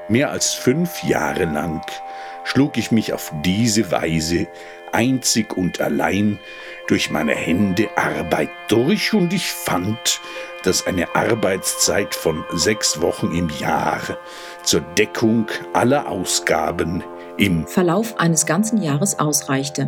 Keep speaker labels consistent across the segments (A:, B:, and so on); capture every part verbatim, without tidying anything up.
A: Mehr als fünf Jahre lang schlug ich mich auf diese Weise einzig und allein durch meine Hände Arbeit durch und ich fand, dass eine Arbeitszeit von sechs Wochen im Jahr zur Deckung aller Ausgaben im
B: Verlauf eines ganzen Jahres ausreichte.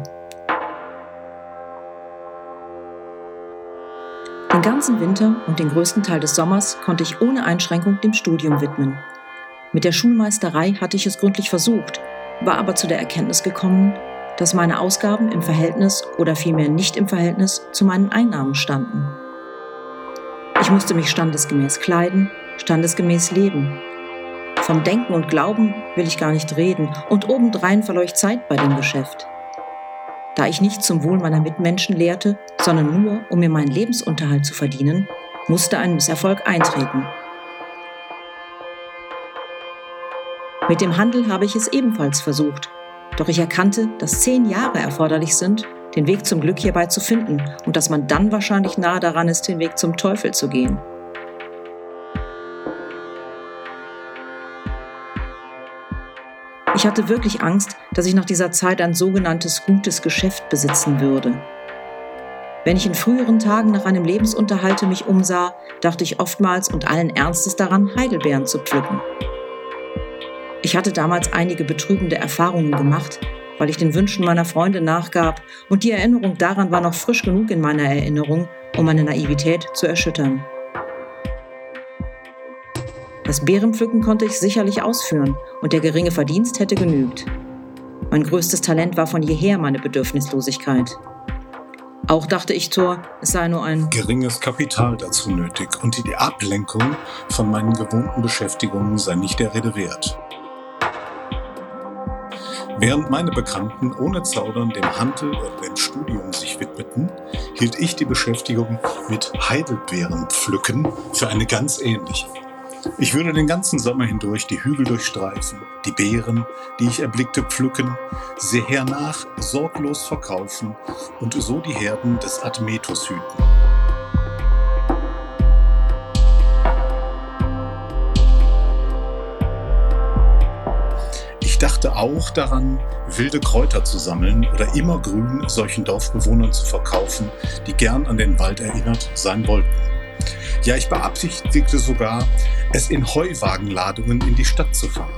B: Den ganzen Winter und den größten Teil des Sommers konnte ich ohne Einschränkung dem Studium widmen. Mit der Schulmeisterei hatte ich es gründlich versucht, war aber zu der Erkenntnis gekommen, dass meine Ausgaben im Verhältnis oder vielmehr nicht im Verhältnis zu meinen Einnahmen standen. Ich musste mich standesgemäß kleiden, standesgemäß leben. Vom Denken und Glauben will ich gar nicht reden und obendrein verlor ich Zeit bei dem Geschäft. Da ich nicht zum Wohl meiner Mitmenschen lehrte, sondern nur, um mir meinen Lebensunterhalt zu verdienen, musste ein Misserfolg eintreten. Mit dem Handel habe ich es ebenfalls versucht, doch ich erkannte, dass zehn Jahre erforderlich sind, den Weg zum Glück hierbei zu finden und dass man dann wahrscheinlich nahe daran ist, den Weg zum Teufel zu gehen. Ich hatte wirklich Angst, dass ich nach dieser Zeit ein sogenanntes gutes Geschäft besitzen würde. Wenn ich in früheren Tagen nach einem Lebensunterhalte mich umsah, dachte ich oftmals und allen Ernstes daran, Heidelbeeren zu pflücken. Ich hatte damals einige betrübende Erfahrungen gemacht, weil ich den Wünschen meiner Freunde nachgab und die Erinnerung daran war noch frisch genug in meiner Erinnerung, um meine Naivität zu erschüttern. Das Beerenpflücken konnte ich sicherlich ausführen und der geringe Verdienst hätte genügt. Mein größtes Talent war von jeher meine Bedürfnislosigkeit. Auch dachte ich, Thor, es sei nur ein
C: geringes Kapital dazu nötig und die Ablenkung von meinen gewohnten Beschäftigungen sei nicht der Rede wert. Während meine Bekannten ohne Zaudern dem Handel oder dem Studium sich widmeten, hielt ich die Beschäftigung mit Heidelbeerenpflücken für eine ganz ähnliche. Ich würde den ganzen Sommer hindurch die Hügel durchstreifen, die Beeren, die ich erblickte, pflücken, sie hernach sorglos verkaufen und so die Herden des Admetus hüten. Ich dachte auch daran, wilde Kräuter zu sammeln oder immergrün solchen Dorfbewohnern zu verkaufen, die gern an den Wald erinnert sein wollten. Ja, ich beabsichtigte sogar, es in Heuwagenladungen in die Stadt zu fahren.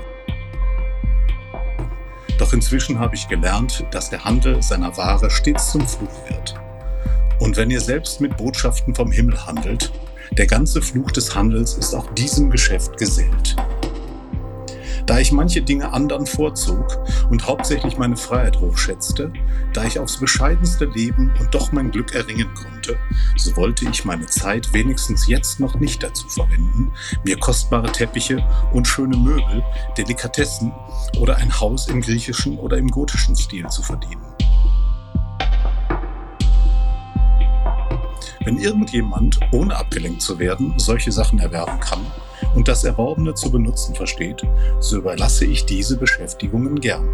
C: Doch inzwischen habe ich gelernt, dass der Handel seiner Ware stets zum Fluch wird. Und wenn ihr selbst mit Botschaften vom Himmel handelt, der ganze Fluch des Handels ist auch diesem Geschäft gesellt. Da ich manche Dinge anderen vorzog und hauptsächlich meine Freiheit hochschätzte, da ich aufs bescheidenste leben und doch mein Glück erringen konnte, so wollte ich meine Zeit wenigstens jetzt noch nicht dazu verwenden, mir kostbare Teppiche und schöne Möbel, Delikatessen oder ein Haus im griechischen oder im gotischen Stil zu verdienen. Wenn irgendjemand, ohne abgelenkt zu werden, solche Sachen erwerben kann und das Erworbene zu benutzen versteht, so überlasse ich diese Beschäftigungen gern.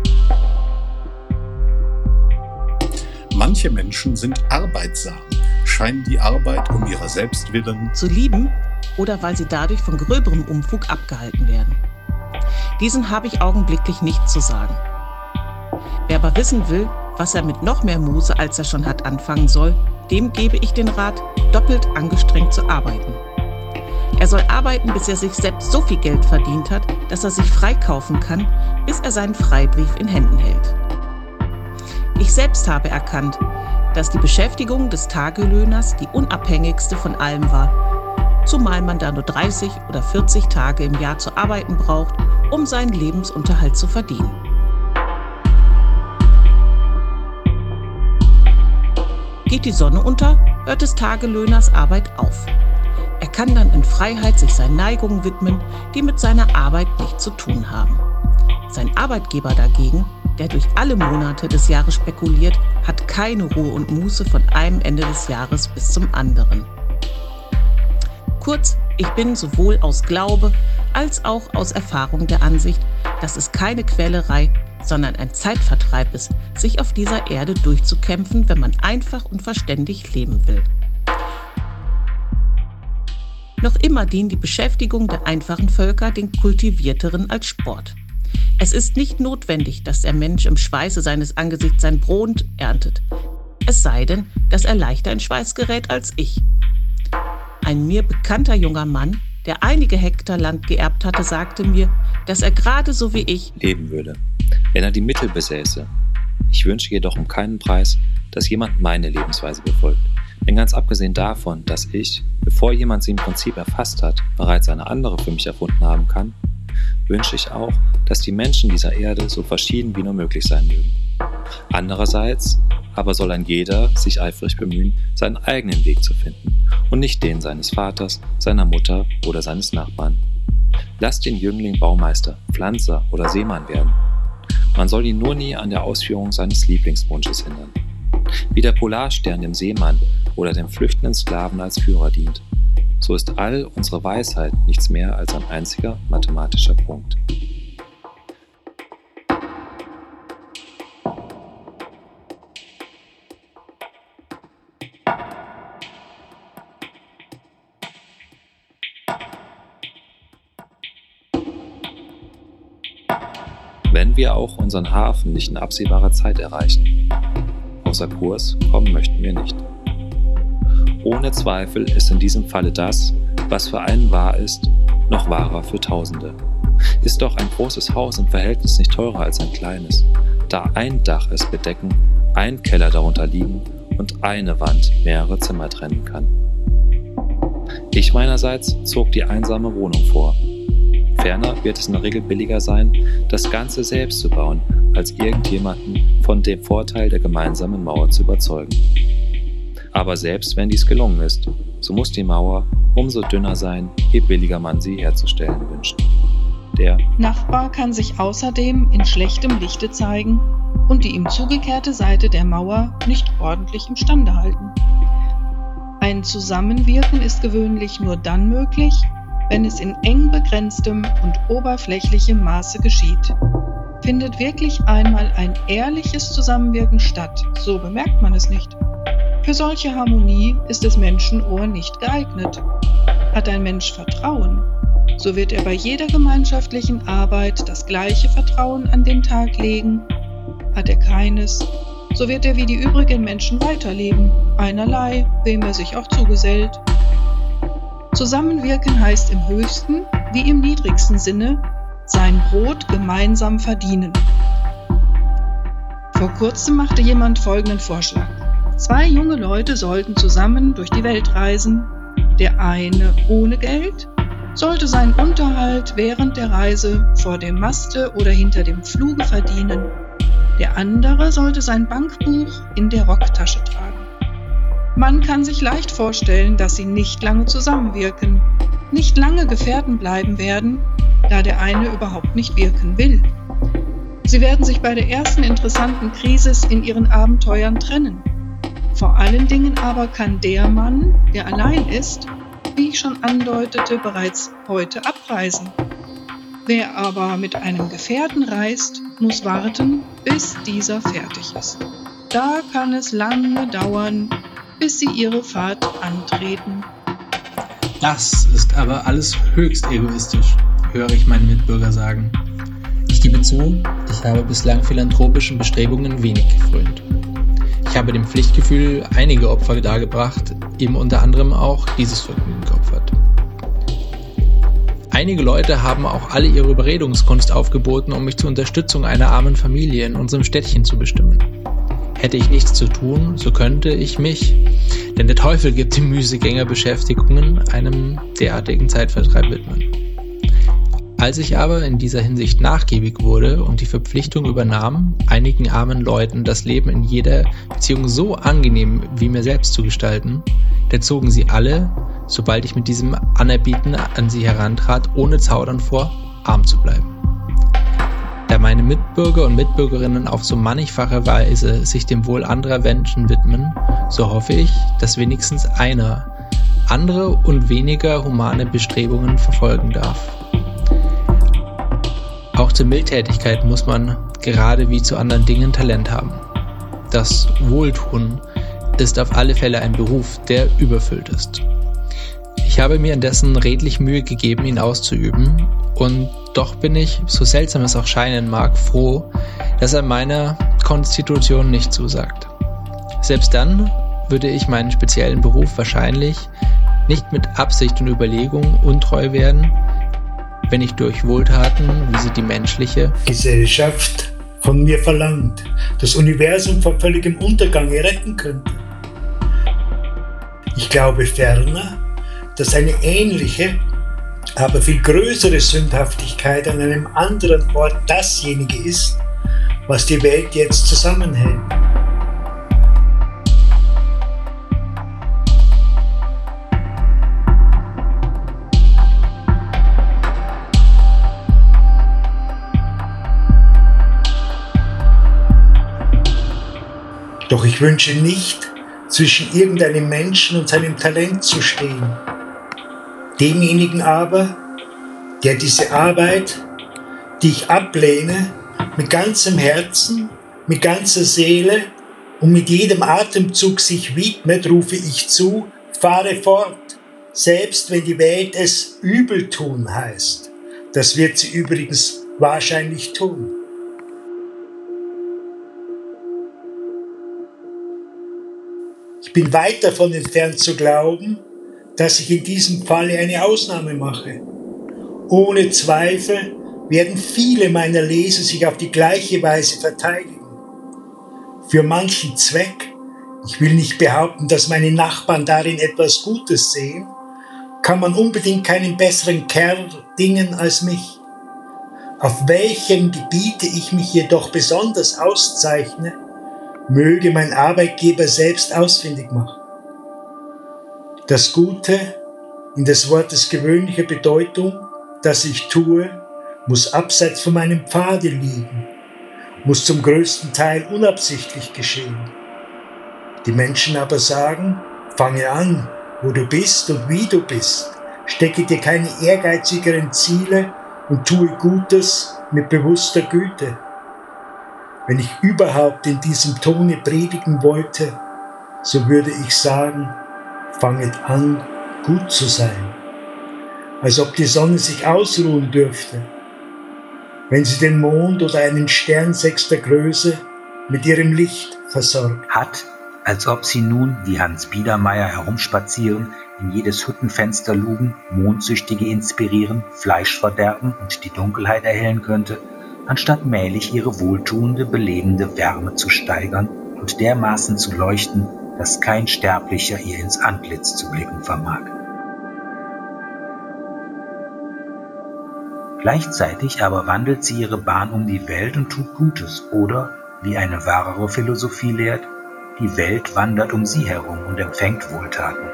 C: Manche Menschen sind arbeitsam, scheinen die Arbeit um ihrer selbst willen
D: zu lieben oder weil sie dadurch von gröberem Umfug abgehalten werden. Diesen habe ich augenblicklich nicht zu sagen. Wer aber wissen will, was er mit noch mehr Muße, als er schon hat, anfangen soll, dem gebe ich den Rat, doppelt angestrengt zu arbeiten. Er soll arbeiten, bis er sich selbst so viel Geld verdient hat, dass er sich freikaufen kann, bis er seinen Freibrief in Händen hält. Ich selbst habe erkannt, dass die Beschäftigung des Tagelöhners die unabhängigste von allem war, zumal man da nur dreißig oder vierzig Tage im Jahr zu arbeiten braucht, um seinen Lebensunterhalt zu verdienen. Geht die Sonne unter, hört des Tagelöhners Arbeit auf. Er kann dann in Freiheit sich seinen Neigungen widmen, die mit seiner Arbeit nichts zu tun haben. Sein Arbeitgeber dagegen, der durch alle Monate des Jahres spekuliert, hat keine Ruhe und Muße von einem Ende des Jahres bis zum anderen. Kurz, ich bin sowohl aus Glaube als auch aus Erfahrung der Ansicht, dass es keine Quälerei, sondern ein Zeitvertreib ist, sich auf dieser Erde durchzukämpfen, wenn man einfach und verständig leben will. Noch immer dient die Beschäftigung der einfachen Völker den Kultivierteren als Sport. Es ist nicht notwendig, dass der Mensch im Schweiße seines Angesichts sein Brot erntet. Es sei denn, dass er leichter in Schweiß gerät als ich. Ein mir bekannter junger Mann, der einige Hektar Land geerbt hatte, sagte mir, dass er gerade so wie ich
E: leben würde, wenn er die Mittel besäße. Ich wünsche jedoch um keinen Preis, dass jemand meine Lebensweise befolgt. Denn ganz abgesehen davon, dass ich, bevor jemand sie im Prinzip erfasst hat, bereits eine andere für mich erfunden haben kann, wünsche ich auch, dass die Menschen dieser Erde so verschieden wie nur möglich sein mögen. Andererseits aber soll ein jeder sich eifrig bemühen, seinen eigenen Weg zu finden und nicht den seines Vaters, seiner Mutter oder seines Nachbarn. Lasst den Jüngling Baumeister, Pflanzer oder Seemann werden. Man soll ihn nur nie an der Ausführung seines Lieblingswunsches hindern. Wie der Polarstern dem Seemann oder dem flüchtenden Sklaven als Führer dient, so ist all unsere Weisheit nichts mehr als ein einziger mathematischer Punkt. Wenn wir auch unseren Hafen nicht in absehbarer Zeit erreichen, außer Kurs kommen möchten wir nicht. Ohne Zweifel ist in diesem Falle das, was für einen wahr ist, noch wahrer für Tausende. Ist doch ein großes Haus im Verhältnis nicht teurer als ein kleines, da ein Dach es bedecken, ein Keller darunter liegen und eine Wand mehrere Zimmer trennen kann. Ich meinerseits zog die einsame Wohnung vor. Ferner wird es in der Regel billiger sein, das Ganze selbst zu bauen, als irgendjemanden von dem Vorteil der gemeinsamen Mauer zu überzeugen. Aber selbst wenn dies gelungen ist, so muss die Mauer umso dünner sein, je billiger man sie herzustellen wünscht. Der
F: Nachbar kann sich außerdem in schlechtem Lichte zeigen und die ihm zugekehrte Seite der Mauer nicht ordentlich im Stande halten. Ein Zusammenwirken ist gewöhnlich nur dann möglich, wenn es in eng begrenztem und oberflächlichem Maße geschieht. Findet wirklich einmal ein ehrliches Zusammenwirken statt, so bemerkt man es nicht. Für solche Harmonie ist das Menschenohr nicht geeignet. Hat ein Mensch Vertrauen, so wird er bei jeder gemeinschaftlichen Arbeit das gleiche Vertrauen an den Tag legen. Hat er keines, so wird er wie die übrigen Menschen weiterleben, einerlei, wem er sich auch zugesellt. Zusammenwirken heißt im höchsten wie im niedrigsten Sinne sein Brot gemeinsam verdienen. Vor kurzem machte jemand folgenden Vorschlag. Zwei junge Leute sollten zusammen durch die Welt reisen. Der eine ohne Geld sollte seinen Unterhalt während der Reise vor dem Maste oder hinter dem Pfluge verdienen. Der andere sollte sein Bankbuch in der Rocktasche tragen. Man kann sich leicht vorstellen, dass sie nicht lange zusammenwirken, nicht lange Gefährten bleiben werden, da der eine überhaupt nicht wirken will. Sie werden sich bei der ersten interessanten Krise in ihren Abenteuern trennen. Vor allen Dingen aber kann der Mann, der allein ist, wie ich schon andeutete, bereits heute abreisen. Wer aber mit einem Gefährten reist, muss warten, bis dieser fertig ist. Da kann es lange dauern, bis sie ihre Fahrt antreten.
G: Das ist aber alles höchst egoistisch, höre ich meine Mitbürger sagen. Ich gebe zu, ich habe bislang philanthropischen Bestrebungen wenig gefrönt. Ich habe dem Pflichtgefühl einige Opfer dargebracht, eben unter anderem auch dieses Vergnügen geopfert. Einige Leute haben auch alle ihre Überredungskunst aufgeboten, um mich zur Unterstützung einer armen Familie in unserem Städtchen zu bestimmen. Hätte ich nichts zu tun, so könnte ich mich, denn der Teufel gibt die Müßiggängerbeschäftigungen, einem derartigen Zeitvertreib widmen. Als ich aber in dieser Hinsicht nachgiebig wurde und die Verpflichtung übernahm, einigen armen Leuten das Leben in jeder Beziehung so angenehm wie mir selbst zu gestalten, da zogen sie alle, sobald ich mit diesem Anerbieten an sie herantrat, ohne Zaudern vor, arm zu bleiben. Da meine Mitbürger und Mitbürgerinnen auf so mannigfache Weise sich dem Wohl anderer Menschen widmen, so hoffe ich, dass wenigstens einer andere und weniger humane Bestrebungen verfolgen darf. Auch zur Mildtätigkeit muss man, gerade wie zu anderen Dingen, Talent haben. Das Wohltun ist auf alle Fälle ein Beruf, der überfüllt ist. Ich habe mir indessen redlich Mühe gegeben, ihn auszuüben, und doch bin ich, so seltsam es auch scheinen mag, froh, dass er meiner Konstitution nicht zusagt. Selbst dann würde ich meinen speziellen Beruf wahrscheinlich nicht mit Absicht und Überlegung untreu werden, wenn ich durch Wohltaten, wie sie die menschliche
H: Gesellschaft von mir verlangt, das Universum vor völligem Untergang retten könnte. Ich glaube ferner, dass eine ähnliche, aber viel größere Sündhaftigkeit an einem anderen Ort dasjenige ist, was die Welt jetzt zusammenhält. Doch ich wünsche nicht, zwischen irgendeinem Menschen und seinem Talent zu stehen. Demjenigen aber, der diese Arbeit, die ich ablehne, mit ganzem Herzen, mit ganzer Seele und mit jedem Atemzug sich widmet, rufe ich zu, fahre fort, selbst wenn die Welt es übel tun heißt. Das wird sie übrigens wahrscheinlich tun. Ich bin weit davon entfernt zu glauben, dass ich in diesem Falle eine Ausnahme mache. Ohne Zweifel werden viele meiner Leser sich auf die gleiche Weise verteidigen. Für manchen Zweck, ich will nicht behaupten, dass meine Nachbarn darin etwas Gutes sehen, kann man unbedingt keinen besseren Kerl dingen als mich. Auf welchem Gebiete ich mich jedoch besonders auszeichne, möge mein Arbeitgeber selbst ausfindig machen. Das Gute, in des Wortes gewöhnlicher Bedeutung, das ich tue, muss abseits von meinem Pfade liegen, muss zum größten Teil unabsichtlich geschehen. Die Menschen aber sagen, fange an, wo du bist und wie du bist, stecke dir keine ehrgeizigeren Ziele und tue Gutes mit bewusster Güte. Wenn ich überhaupt in diesem Tone predigen wollte, so würde ich sagen, fanget an, gut zu sein. Als ob die Sonne sich ausruhen dürfte, wenn sie den Mond oder einen Stern sechster Größe mit ihrem Licht versorgt.
I: Hat, als ob sie nun, wie Hans Biedermeier herumspazieren, in jedes Hüttenfenster lugen, Mondsüchtige inspirieren, Fleisch verderben und die Dunkelheit erhellen könnte, anstatt mählich ihre wohltuende, belebende Wärme zu steigern und dermaßen zu leuchten, dass kein Sterblicher ihr ins Antlitz zu blicken vermag. Gleichzeitig aber wandelt sie ihre Bahn um die Welt und tut Gutes, oder, wie eine wahrere Philosophie lehrt, die Welt wandert um sie herum und empfängt Wohltaten.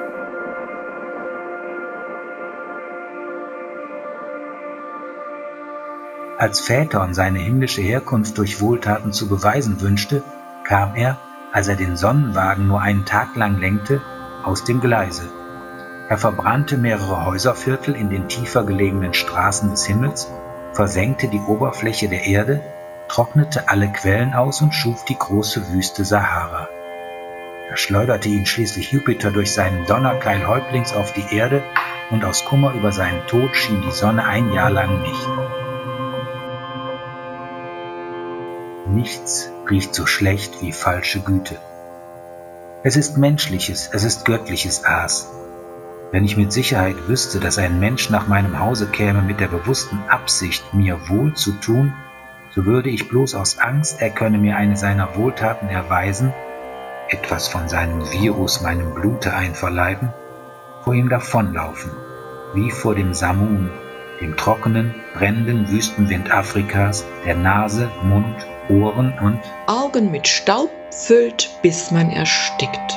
I: Als Phaeton seine himmlische Herkunft durch Wohltaten zu beweisen wünschte, kam er, als er den Sonnenwagen nur einen Tag lang lenkte, aus dem Gleise. Er verbrannte mehrere Häuserviertel in den tiefer gelegenen Straßen des Himmels, versenkte die Oberfläche der Erde, trocknete alle Quellen aus und schuf die große Wüste Sahara. Er schleuderte ihn schließlich Jupiter durch seinen Donnerkeil häuptlings auf die Erde, und aus Kummer über seinen Tod schien die Sonne ein Jahr lang nicht. Nichts riecht so schlecht wie falsche Güte. Es ist menschliches, es ist göttliches Aas. Wenn ich mit Sicherheit wüsste, dass ein Mensch nach meinem Hause käme mit der bewussten Absicht, mir wohl zu tun, so würde ich bloß aus Angst, er könne mir eine seiner Wohltaten erweisen, etwas von seinem Virus meinem Blute einverleiben, vor ihm davonlaufen, wie vor dem Samun, dem trockenen, brennenden Wüstenwind Afrikas, der Nase, Mund, Ohren und
J: Augen mit Staub füllt, bis man erstickt.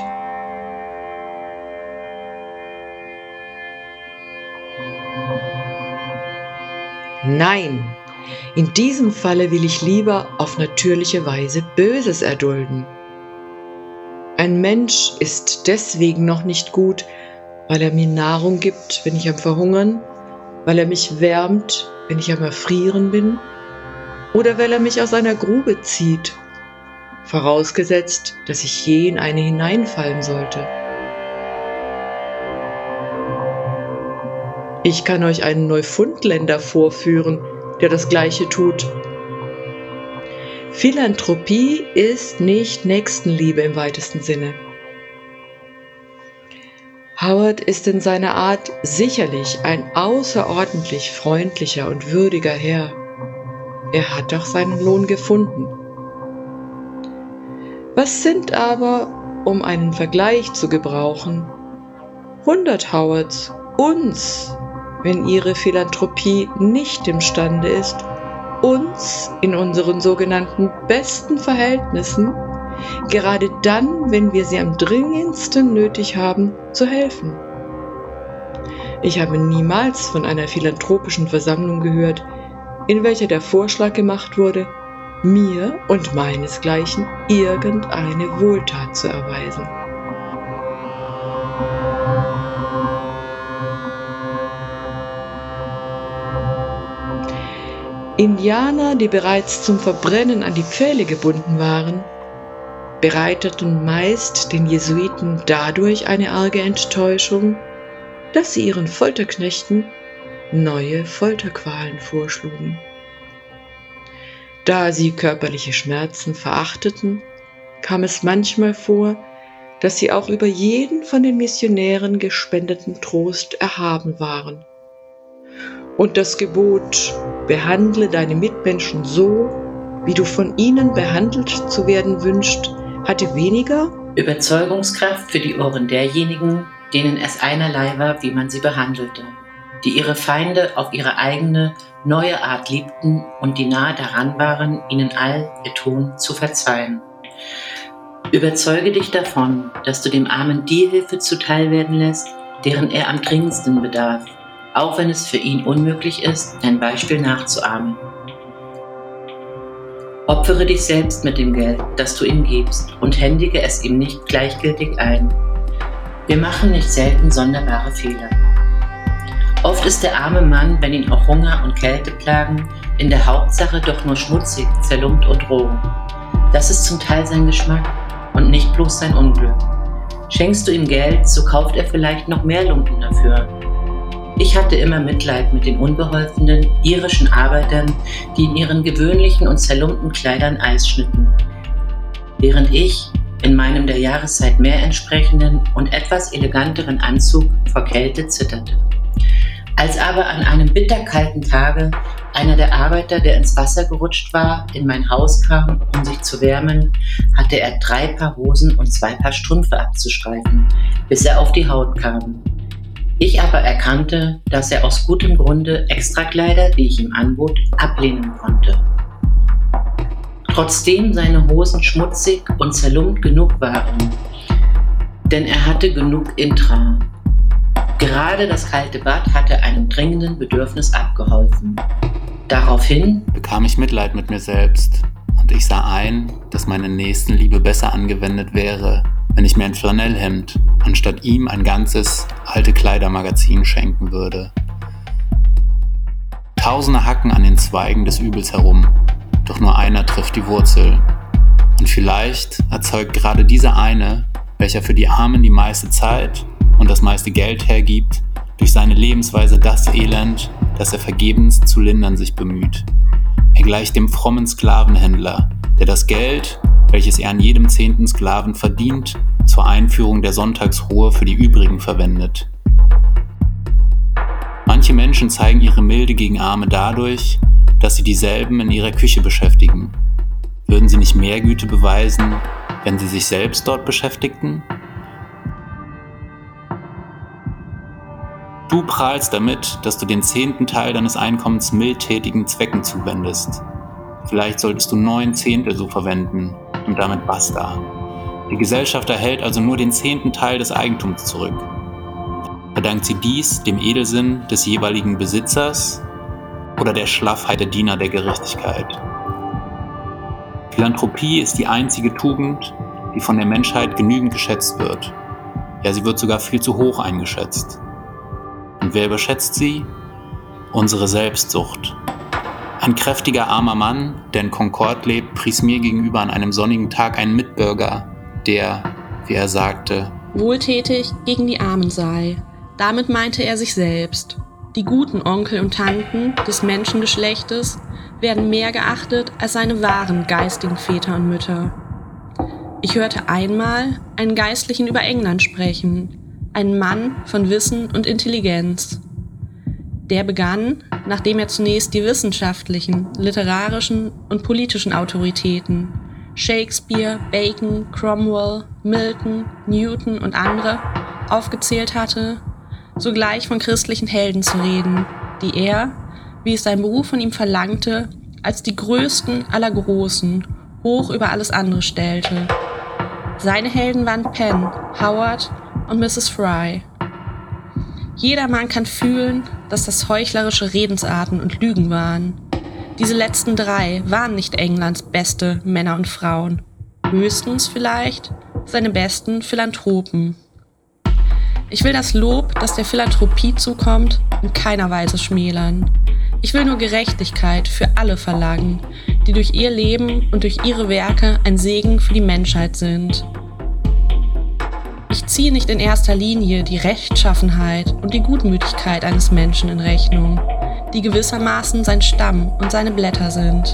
J: Nein, in diesem Falle will ich lieber auf natürliche Weise Böses erdulden. Ein Mensch ist deswegen noch nicht gut, weil er mir Nahrung gibt, wenn ich am Verhungern, weil er mich wärmt, wenn ich am Erfrieren bin, oder weil er mich aus einer Grube zieht, vorausgesetzt, dass ich je in eine hineinfallen sollte. Ich kann euch einen Neufundländer vorführen, der das Gleiche tut. Philanthropie ist nicht Nächstenliebe im weitesten Sinne. Howard ist in seiner Art sicherlich ein außerordentlich freundlicher und würdiger Herr. Er hat doch seinen Lohn gefunden. Was sind aber, um einen Vergleich zu gebrauchen, hundert Howards uns, wenn ihre Philanthropie nicht imstande ist, uns in unseren sogenannten besten Verhältnissen, gerade dann, wenn wir sie am dringendsten nötig haben, zu helfen? Ich habe niemals von einer philanthropischen Versammlung gehört, in welcher der Vorschlag gemacht wurde, mir und meinesgleichen irgendeine Wohltat zu erweisen. Indianer, die bereits zum Verbrennen an die Pfähle gebunden waren, bereiteten meist den Jesuiten dadurch eine arge Enttäuschung, dass sie ihren Folterknechten neue Folterqualen vorschlugen. Da sie körperliche Schmerzen verachteten, kam es manchmal vor, dass sie auch über jeden von den Missionären gespendeten Trost erhaben waren. Und das Gebot, behandle deine Mitmenschen so, wie du von ihnen behandelt zu werden wünschst, hatte weniger
K: Überzeugungskraft für die Ohren derjenigen, denen es einerlei war, wie man sie behandelte, die ihre Feinde auf ihre eigene, neue Art liebten und die nahe daran waren, ihnen all ihr Tun zu verzeihen. Überzeuge dich davon, dass du dem Armen die Hilfe zuteil werden lässt, deren er am dringendsten bedarf, auch wenn es für ihn unmöglich ist, dein Beispiel nachzuahmen. Opfere dich selbst mit dem Geld, das du ihm gibst, und händige es ihm nicht gleichgültig ein. Wir machen nicht selten sonderbare Fehler. Oft ist der arme Mann, wenn ihn auch Hunger und Kälte plagen, in der Hauptsache doch nur schmutzig, zerlumpt und roh. Das ist zum Teil sein Geschmack und nicht bloß sein Unglück. Schenkst du ihm Geld, so kauft er vielleicht noch mehr Lumpen dafür. Ich hatte immer Mitleid mit den unbeholfenen irischen Arbeitern, die in ihren gewöhnlichen und zerlumpten Kleidern Eis schnitten, während ich in meinem der Jahreszeit mehr entsprechenden und etwas eleganteren Anzug vor Kälte zitterte. Als aber an einem bitterkalten Tage einer der Arbeiter, der ins Wasser gerutscht war, in mein Haus kam, um sich zu wärmen, hatte er drei Paar Hosen und zwei Paar Strümpfe abzustreifen, bis er auf die Haut kam. Ich aber erkannte, dass er aus gutem Grunde Extrakleider, die ich ihm anbot, ablehnen konnte. Trotzdem seine Hosen schmutzig und zerlumpt genug waren, denn er hatte genug Intra. Gerade das kalte Bad hatte einem dringenden Bedürfnis abgeholfen. Daraufhin
L: bekam ich Mitleid mit mir selbst und ich sah ein, dass meine Nächstenliebe besser angewendet wäre, wenn ich mir ein Flanellhemd anstatt ihm ein ganzes alte Kleidermagazin schenken würde. Tausende hacken an den Zweigen des Übels herum, doch nur einer trifft die Wurzel. Und vielleicht erzeugt gerade dieser eine, welcher für die Armen die meiste Zeit und das meiste Geld hergibt, durch seine Lebensweise das Elend, das er vergebens zu lindern sich bemüht. Er gleicht dem frommen Sklavenhändler, der das Geld, welches er an jedem zehnten Sklaven verdient, zur Einführung der Sonntagsruhe für die übrigen verwendet. Manche Menschen zeigen ihre Milde gegen Arme dadurch, dass sie dieselben in ihrer Küche beschäftigen. Würden sie nicht mehr Güte beweisen, wenn sie sich selbst dort beschäftigten? Du prahlst damit, dass du den zehnten Teil deines Einkommens mildtätigen Zwecken zuwendest. Vielleicht solltest du neun Zehntel so verwenden und damit basta. Die Gesellschaft erhält also nur den zehnten Teil des Eigentums zurück. Verdankt sie dies dem Edelsinn des jeweiligen Besitzers oder der Schlaffheit der Diener der Gerechtigkeit? Philanthropie ist die einzige Tugend, die von der Menschheit genügend geschätzt wird. Ja, sie wird sogar viel zu hoch eingeschätzt. Und wer überschätzt sie? Unsere Selbstsucht. Ein kräftiger armer Mann, der in Concord lebt, pries mir gegenüber an einem sonnigen Tag einen Mitbürger, der, wie er sagte,
M: wohltätig gegen die Armen sei. Damit meinte er sich selbst. Die guten Onkel und Tanten des Menschengeschlechtes werden mehr geachtet als seine wahren geistigen Väter und Mütter. Ich hörte einmal einen Geistlichen über England sprechen, einen Mann von Wissen und Intelligenz. Der begann, nachdem er zunächst die wissenschaftlichen, literarischen und politischen Autoritäten, Shakespeare, Bacon, Cromwell, Milton, Newton und andere, aufgezählt hatte, sogleich von christlichen Helden zu reden, die er, wie es sein Beruf von ihm verlangte, als die größten aller Großen hoch über alles andere stellte. Seine Helden waren Penn, Howard und Misses Fry. Jeder Mann kann fühlen, dass das heuchlerische Redensarten und Lügen waren. Diese letzten drei waren nicht Englands beste Männer und Frauen, höchstens vielleicht seine besten Philanthropen. Ich will das Lob, das der Philanthropie zukommt, in keiner Weise schmälern. Ich will nur Gerechtigkeit für alle verlangen, die durch ihr Leben und durch ihre Werke ein Segen für die Menschheit sind. Ich ziehe nicht in erster Linie die Rechtschaffenheit und die Gutmütigkeit eines Menschen in Rechnung, die gewissermaßen sein Stamm und seine Blätter sind.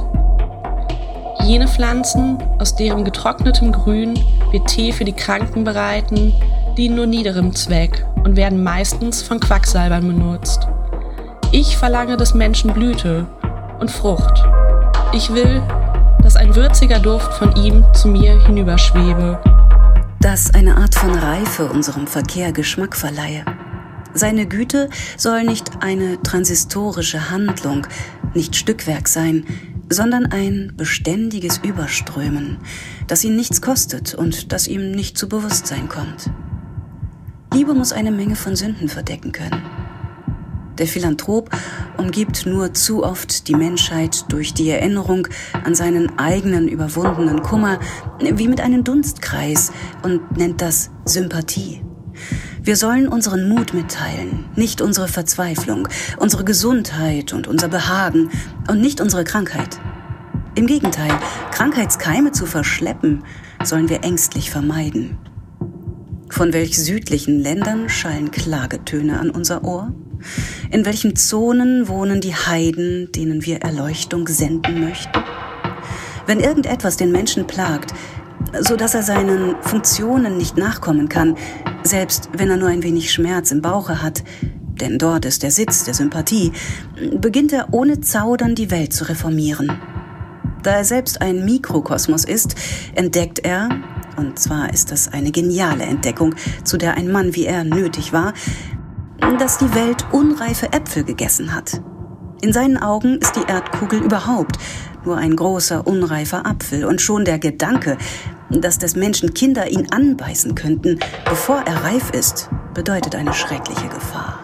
M: Jene Pflanzen, aus deren getrocknetem Grün wir Tee für die Kranken bereiten, dienen nur niederem Zweck und werden meistens von Quacksalbern benutzt. Ich verlange des Menschen Blüte und Frucht. Ich will, dass ein würziger Duft von ihm zu mir hinüberschwebe.
N: Dass eine Art von Reife unserem Verkehr Geschmack verleihe. Seine Güte soll nicht eine transistorische Handlung, nicht Stückwerk sein, sondern ein beständiges Überströmen, das ihn nichts kostet und das ihm nicht zu Bewusstsein kommt. Liebe muss eine Menge von Sünden verdecken können. Der Philanthrop umgibt nur zu oft die Menschheit durch die Erinnerung an seinen eigenen überwundenen Kummer wie mit einem Dunstkreis und nennt das Sympathie. Wir sollen unseren Mut mitteilen, nicht unsere Verzweiflung, unsere Gesundheit und unser Behagen und nicht unsere Krankheit. Im Gegenteil, Krankheitskeime zu verschleppen, sollen wir ängstlich vermeiden. Von welch südlichen Ländern schallen Klagetöne an unser Ohr? In welchen Zonen wohnen die Heiden, denen wir Erleuchtung senden möchten? Wenn irgendetwas den Menschen plagt, so dass er seinen Funktionen nicht nachkommen kann, selbst wenn er nur ein wenig Schmerz im Bauche hat, denn dort ist der Sitz der Sympathie, beginnt er ohne Zaudern die Welt zu reformieren. Da er selbst ein Mikrokosmos ist, entdeckt er, und zwar ist das eine geniale Entdeckung, zu der ein Mann wie er nötig war, dass die Welt unreife Äpfel gegessen hat. In seinen Augen ist die Erdkugel überhaupt nur ein großer, unreifer Apfel und schon der Gedanke, dass des Menschen Kinder ihn anbeißen könnten, bevor er reif ist, bedeutet eine schreckliche Gefahr.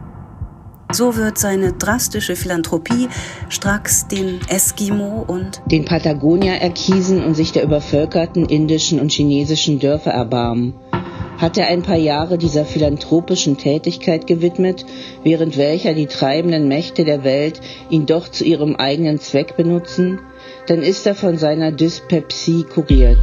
N: So wird seine drastische Philanthropie stracks den Eskimo und
O: den Patagonier erkiesen und sich der übervölkerten indischen und chinesischen Dörfer erbarmen. Hat er ein paar Jahre dieser philanthropischen Tätigkeit gewidmet, während welcher die treibenden Mächte der Welt ihn doch zu ihrem eigenen Zweck benutzen, dann ist er von seiner Dyspepsie kuriert.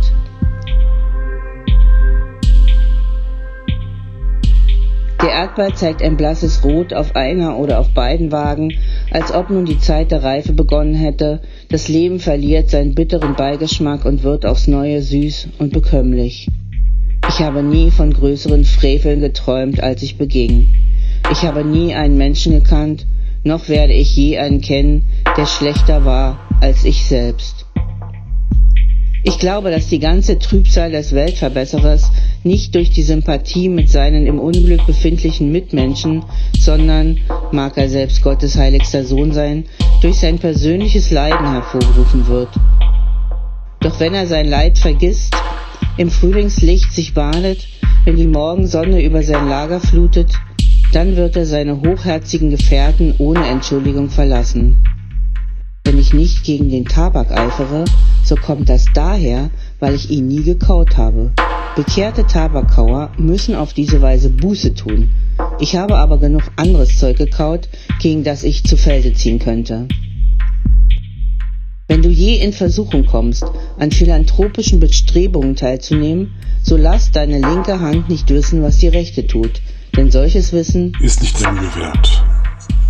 O: Der Erdball zeigt ein blasses Rot auf einer oder auf beiden Wagen, als ob nun die Zeit der Reife begonnen hätte. Das Leben verliert seinen bitteren Beigeschmack und wird aufs Neue süß und bekömmlich. Ich habe nie von größeren Freveln geträumt, als ich beging. Ich habe nie einen Menschen gekannt, noch werde ich je einen kennen, der schlechter war als ich selbst. Ich glaube, dass die ganze Trübsal des Weltverbesserers nicht durch die Sympathie mit seinen im Unglück befindlichen Mitmenschen, sondern, mag er selbst Gottes heiligster Sohn sein, durch sein persönliches Leiden hervorgerufen wird. Doch wenn er sein Leid vergisst, im Frühlingslicht sich badet, wenn die Morgensonne über sein Lager flutet, dann wird er seine hochherzigen Gefährten ohne Entschuldigung verlassen. Wenn ich nicht gegen den Tabak eifere, so kommt das daher, weil ich ihn nie gekaut habe. Bekehrte Tabakkauer müssen auf diese Weise Buße tun. Ich habe aber genug anderes Zeug gekaut, gegen das ich zu Felde ziehen könnte. Wenn du je in Versuchung kommst, an philanthropischen Bestrebungen teilzunehmen, so lass deine linke Hand nicht wissen, was die rechte tut, denn solches Wissen
C: ist nicht Mühe wert.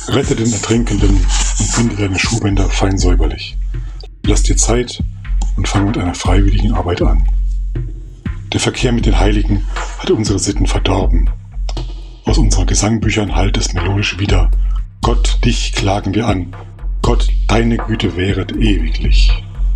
P: Rette den Ertrinkenden und binde deine Schuhbänder fein säuberlich. Lass dir Zeit und fang mit einer freiwilligen Arbeit an. Der Verkehr mit den Heiligen hat unsere Sitten verdorben. Aus unseren Gesangbüchern hallt es melodisch wieder. Gott, dich klagen wir an. Gott, deine Güte währet ewiglich.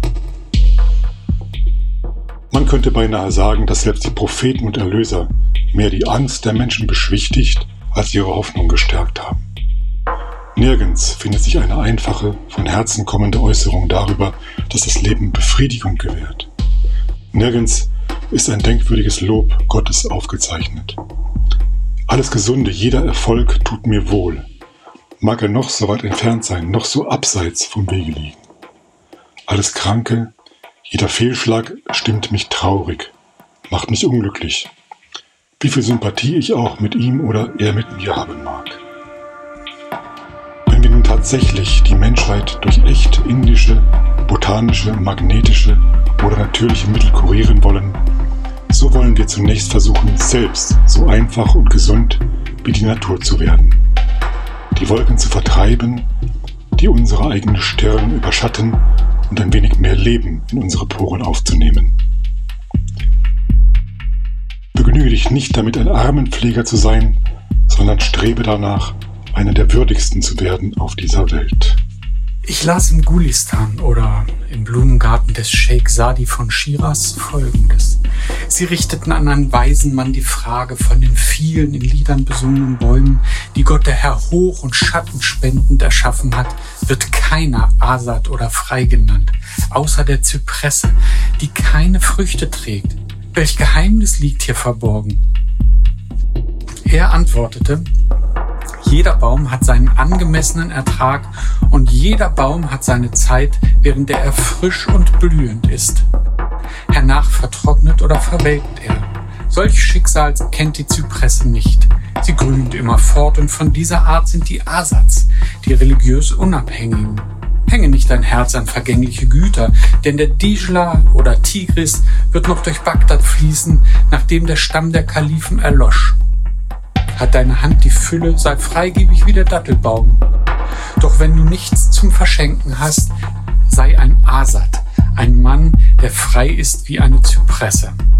P: Man könnte beinahe sagen, dass selbst die Propheten und Erlöser mehr die Angst der Menschen beschwichtigt, als ihre Hoffnung gestärkt haben. Nirgends findet sich eine einfache, von Herzen kommende Äußerung darüber, dass das Leben Befriedigung gewährt. Nirgends ist ein denkwürdiges Lob Gottes aufgezeichnet. Alles Gesunde, jeder Erfolg tut mir wohl. Mag er noch so weit entfernt sein, noch so abseits vom Wege liegen. Alles Kranke, jeder Fehlschlag stimmt mich traurig, macht mich unglücklich. Wie viel Sympathie ich auch mit ihm oder er mit mir haben mag. Wenn wir nun tatsächlich die Menschheit durch echt indische, botanische, magnetische oder natürliche Mittel kurieren wollen, so wollen wir zunächst versuchen, selbst so einfach und gesund wie die Natur zu werden. Die Wolken zu vertreiben, die unsere eigene Stirn überschatten und ein wenig mehr Leben in unsere Poren aufzunehmen. Begnüge dich nicht damit, ein Armenpfleger zu sein, sondern strebe danach, einer der würdigsten zu werden auf dieser Welt.
Q: Ich las im Gulistan oder im Blumengarten des Sheikh Sadi von Schiras Folgendes. Sie richteten an einen weisen Mann die Frage, von den vielen in Liedern besungenen Bäumen, die Gott der Herr hoch und schattenspendend erschaffen hat, wird keiner Asad oder frei genannt, außer der Zypresse, die keine Früchte trägt. Welch Geheimnis liegt hier verborgen? Er antwortete: Jeder Baum hat seinen angemessenen Ertrag und jeder Baum hat seine Zeit, während der er frisch und blühend ist. Hernach vertrocknet oder verwelkt er. Solch Schicksal kennt die Zypresse nicht. Sie grünt immerfort und von dieser Art sind die Asads, die religiös Unabhängigen. Hänge nicht dein Herz an vergängliche Güter, denn der Dijla oder Tigris wird noch durch Bagdad fließen, nachdem der Stamm der Kalifen erlosch. Hat deine Hand die Fülle, sei freigebig wie der Dattelbaum. Doch wenn du nichts zum Verschenken hast, sei ein Asad, ein Mann, der frei ist wie eine Zypresse.